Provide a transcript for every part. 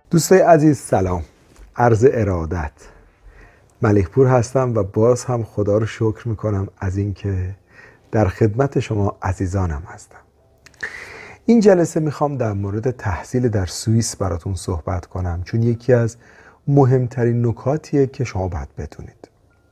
دوستای عزیز سلام، عرض ارادت. ملکپور هستم و باز هم خدا رو شکر میکنم از اینکه در خدمت شما عزیزانم هستم. این جلسه میخوام در مورد تحصیل در سوئیس براتون صحبت کنم، چون یکی از مهمترین نکاتیه که شما باید بدونید.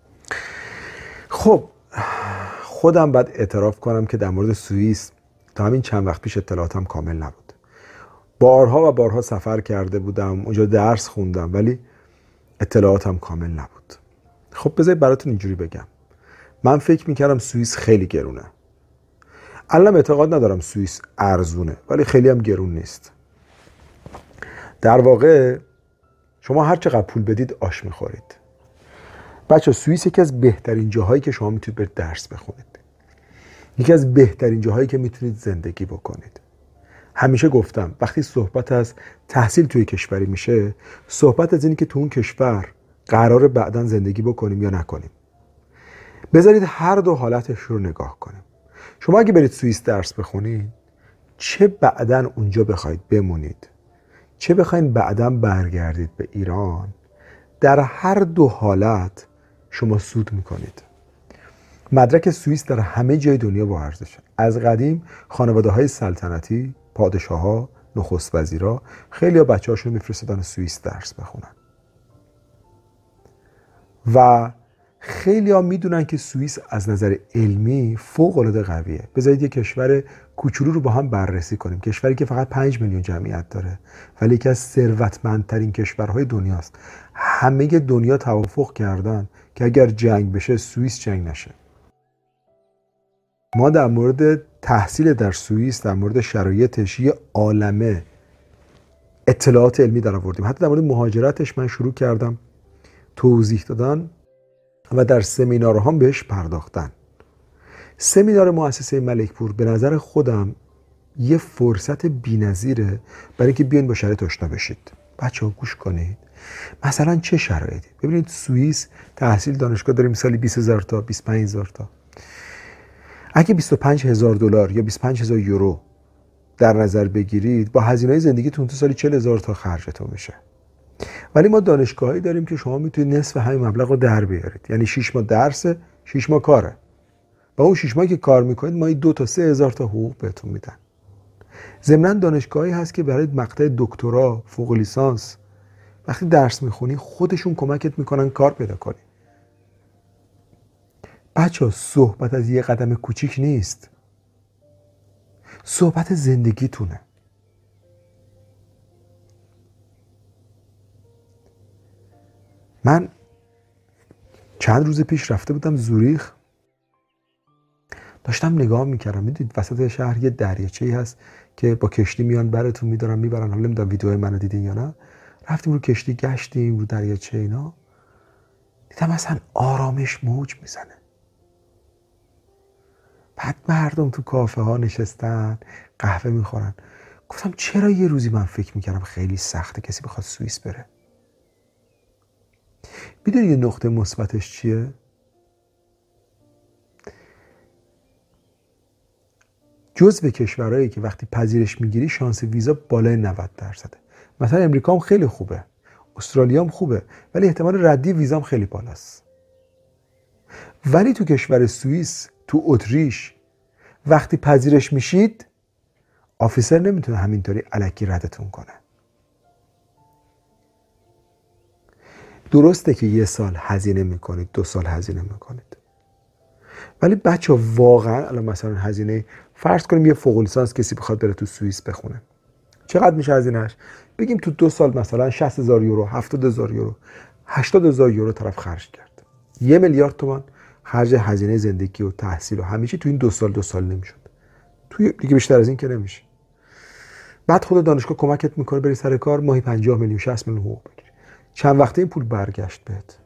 خب خودم باید اعتراف کنم که در مورد سوئیس تا همین چند وقت پیش اطلاعاتم کامل نبود. بارها و بارها سفر کرده بودم، اونجا درس خوندم، ولی اطلاعاتم کامل نبود. خب بذارید براتون اینجوری بگم. من فکر میکردم سوئیس خیلی گرونه. الان اعتقاد ندارم سوئیس ارزونه، ولی خیلی هم گرون نیست. در واقع شما هر چقدر پول بدید آش میخورید. بچه سوئیس یکی از بهترین جاهایی که شما میتونید برید درس بخونید. یکی از بهترین جاهایی که میتونید زندگی بکنید. همیشه گفتم وقتی صحبت از تحصیل توی کشوری میشه، صحبت از اینی که تو اون کشور قراره بعداً زندگی بکنیم یا نکنیم. بذارید هر دو حالتش رو نگاه کنیم. شما اگه برید سوئیس درس بخونید، چه بعداً اونجا بخواید بمونید، چه بخواید بعداً برگردید به ایران، در هر دو حالت شما سود میکنید. مدرک سوئیس در همه جای دنیا با ارزشه. از قدیم خانواده‌های سلطنتی، پادشاه‌ها، نخست وزیرا خیلی ها بچه هاشون میفرستادن سوئیس درس بخونن و خیلی ها میدونن که سوئیس از نظر علمی فوق العاده قویه. بذارید یک کشور کوچولو رو با هم بررسی کنیم. کشوری که فقط 5 میلیون جمعیت داره ولی یکی از ثروتمندترین کشورهای دنیاست. همه دنیا توافق کردن که اگر جنگ بشه سوئیس جنگ نشه. ما در مورد تحصیل در سوئیس، در مورد شرایطش یه عالمه اطلاعات علمی در آوردیم. حتی در مورد مهاجرتش من شروع کردم توضیح دادن و در سمینارهام بهش پرداختن. سمینار مؤسسه ملکپور به نظر خودم یه فرصت بی‌نظیره برای اینکه بیاین با شرایط آشنا بشید. بچه‌ها گوش کنید. مثلا چه شرایطی؟ ببینید سوئیس تحصیل دانشگاه داریم سالی 20000 تا 25000 تا. اگه $25000 یا 25000 یورو در نظر بگیرید، با هزینه‌های زندگیتون تو سالی 40000 تا خرجتون میشه. ولی ما دانشگاهی داریم که شما میتونید نصف همین مبلغ رو در بیارید. یعنی 6 ماه درسه، 6 ماه کاره. با اون 6 ماهی که کار میکنید ماهی 2 تا 3000 تا حقوق بهتون میدن. ضمناً دانشگاهی هست که برای مقطع دکترا، فوق لیسانس وقتی درس میخونی خودشون کمکت میکنن کار پیدا کنی. بچه صحبت از یه قدم کوچیک نیست. صحبت زندگیتونه. من چند روز پیش رفته بودم زوریخ، داشتم نگاه میکردم. میدونید وسط شهر یه دریاچه‌ای هست که با کشتی میان براتون میبرن. حالا نمیدونم ویدیوهای منو دیدین یا نه. رفتیم رو کشتی، گشتیم رو دریاچه اینا، دیدم اصلا آرامش موج میزنه. بعد مردم تو کافه ها نشستن قهوه میخورن. گفتم چرا یه روزی من فکر میکردم خیلی سخته کسی بخواد سوئیس بره. میدونی یه نقطه مثبتش چیه؟ جزو کشورهایی که وقتی پذیرش میگیری شانس ویزا بالای 90%. مثلا امریکا هم خیلی خوبه، استرالیا هم خوبه، ولی احتمال ردی ویزا هم خیلی بالاست. ولی تو کشور سوئیس، تو اتریش وقتی پذیرش میشید آفیسر نمیتونه همینطوری الکی ردتون کنه. درسته که 1 سال هزینه میکنید، 2 سال هزینه میکنید، ولی بچه واقعا الان مثلا هزینه فرض کنیم یه فوق لیسانس کسی بخواد بره تو سوئیس بخونه، چقدر میشه هزینهش؟ بگیم تو 2 سال مثلا 60000 یورو، 70000 یورو، 80000 یورو طرف خرج کرد. 1 میلیارد تومان خرج هزینه زندگی و تحصیل و همیشه تو این 2 سال نمیشد. توی دیگه بیشتر از این که نمیشه. بعد خود دانشگاه کمکت میکنه بری سر کار، ماهی 50 میلیون 60 میلیون حقوق بگیری. چند وقته این پول برگشت بهت.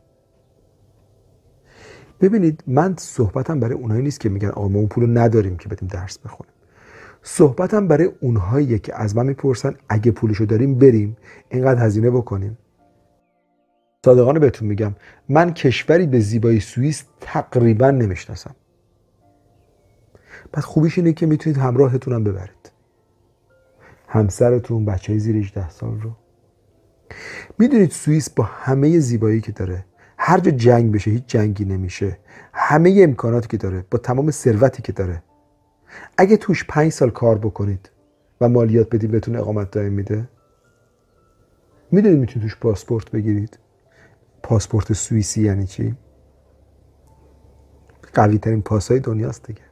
ببینید من صحبتم برای اونایی نیست که میگن آقا ما اون پولو نداریم که بدیم درس بخونیم. صحبتم برای اونهاییه که از من میپرسن اگه پولشو داریم بریم اینقدر هزینه بکنیم. صادقانه بهتون میگم من کشوری به زیبایی سوئیس تقریبا نمیشناسم. پس خوبیش اینه که میتونید همراهتون هم ببرید. همسرتون، بچهای زیر 18 سال رو. میدونید سوئیس با همه زیبایی که داره، هر جا جنگ بشه هیچ جنگی نمیشه، همه امکاناتی که داره، با تمام ثروتی که داره، اگه توش 5 سال کار بکنید و مالیات بدید بهتون اقامت دائم میده. میدونید میتونید توش پاسپورت بگیرید. پاسپورت سوئیسی یعنی چی؟ قوی ترین پاسای دنیاست دیگه.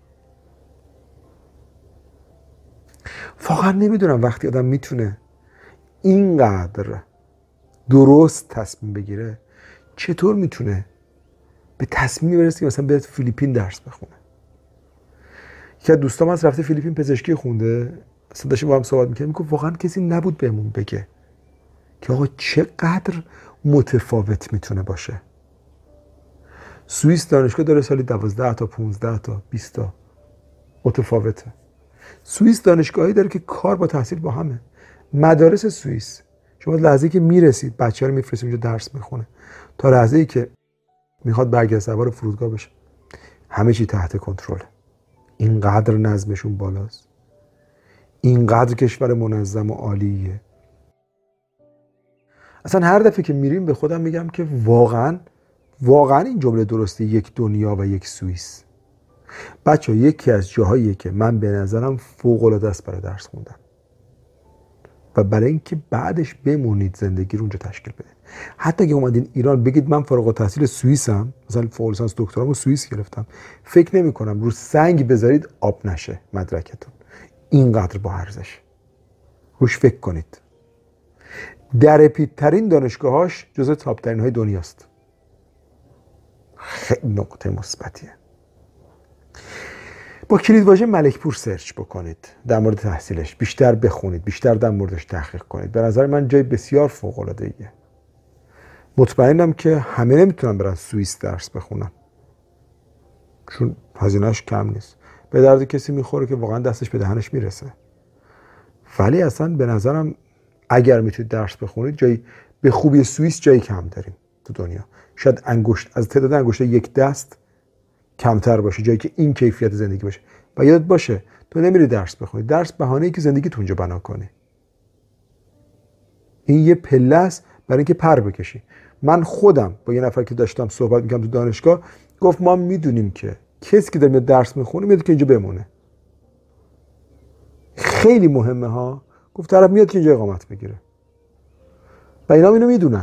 واقعا نمیدونم وقتی آدم میتونه اینقدر درست تصمیم بگیره چطور میتونه به تصمیم برسه که مثلا بره فیلیپین درس بخونه. یکی از دوستام از رفته فیلیپین پزشکی خونده، اصلا داشتیم با هم صحبت می‌کردیم، میگه واقعا کسی نبود بهمون بگه که آقا چقدر متفاوت میتونه باشه. سوئیس دانشگاه داره سالی 12 تا 15 تا 20 تا متفاوته. سوئیس دانشگاهی داره که کار با تحصیل با همه. مدارس سوئیس شما لحظه‌ای که میرسید بچه‌ها رو میفرستید اونجا درس میخونه تا لحظه‌ای که میخواد برگرده سوار فرودگاه بشه همه چی تحت کنترله. اینقدر نظمشون بالاست، اینقدر کشور منظم و عالیه. اصلا هر دفعه که میریم به خودم میگم که واقعا این جمله درسته، یک دنیا و یک سوئیس. بچه یکی از جاهاییه که من به نظرم فوق‌العاده است برای درس خوندن و برای اینکه بعدش بمونید زندگی رو اونجا تشکیل بدید. حتی اگه اومدین ایران بگید من فارغ التحصیل سوئیسم، مثلا فوق لیسانس دکترامو سوئیس گرفتم، فکر نمی‌کنم رو سنگ بذارید آب نشه مدرکتون. اینقدر با ارزش. روش فکر کنید. درپیدترین دانشگاهاش جزو تاپ ترین های دنیاست. خیلی نقطه مثبتیه. با کلیدواژه ملکپور سرچ بکنید، در مورد تحصیلش بیشتر بخونید، بیشتر در موردش تحقیق کنید. به نظر من جای بسیار فوق‌العاده‌ایه. مطمئنم که همه نمیتونن برن سوئیس درس بخونن چون هزینه‌اش کم نیست. به درد کسی میخوره که واقعا دستش به دهنش میرسه. ولی اصلا به نظرم اگر میتونید درس بخونید، جایی به خوبی سوئیس جایی کم داریم تو دنیا. شاید انگشت از تعداد انگشت یک دست کمتر باشه جایی که این کیفیت زندگی باشه. و یادت باشه تو نمیری درس بخونی، درس بهانه‌ای که زندگی تو اونجا بنا کنی. این یه پله است برای اینکه پر بکشی. من خودم با یه نفر که داشتم صحبت می‌کردم تو دانشگاه گفت ما میدونیم که کسی که داره میاد درس میخونه میاد که اینجا بمونه. خیلی مهمه ها. گفت طرف میاد که اینجا اقامت بگیره. و اینا اینو میدونن.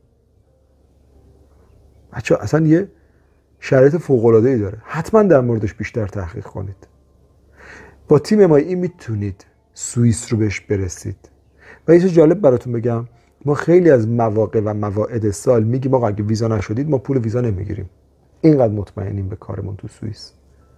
بچه‌ها اصلا یه شرایط فوق‌العاده‌ای داره. حتما در موردش بیشتر تحقیق کنید. با تیم MIE میتونید سوئیس رو بهش برسید. و یه چیز جالب براتون بگم، ما خیلی از مواقع و مواعید سال میگیم آقا اگه ویزا نشدید ما پول ویزا نمیگیریم. اینقدر مطمئنیم به کارمون تو سوئیس.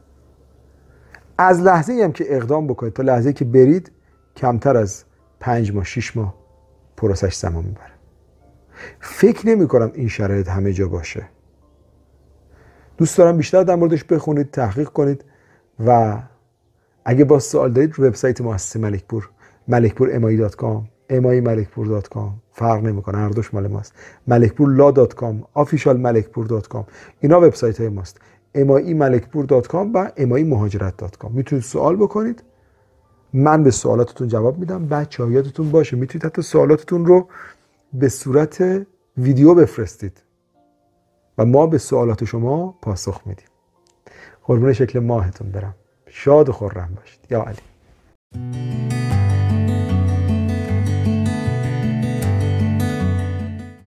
از لحظه‌ای هم که اقدام بکنید تا لحظه‌ای که برید کمتر از 5 ماه 6 ماه پروسش زمان میبره. فکر نمی‌کنم این شرایط همه جا باشه. دوست دارم بیشتر در موردش بخونید، تحقیق کنید و اگه با سوال دارید رو وبسایت مؤسسه ملکپور ملکپورmi.com mi.malekpur.com فرق نمیکنه، هر دوش مال ماست. malekpurlaw.com officialmalekpur.com اینا وبسایت های ماست. mi.malekpur.com و mi.muhajirat.com میتونید سوال بکنید، من به سوالاتتون جواب میدم. بچه‌ها یادتون باشه میتونید حتی سوالاتتون رو به صورت ویدیو بفرستید و ما به سوالات شما پاسخ میدیم. قربون شکل ماهتون برم. شاد و خرم باشید. یا علی.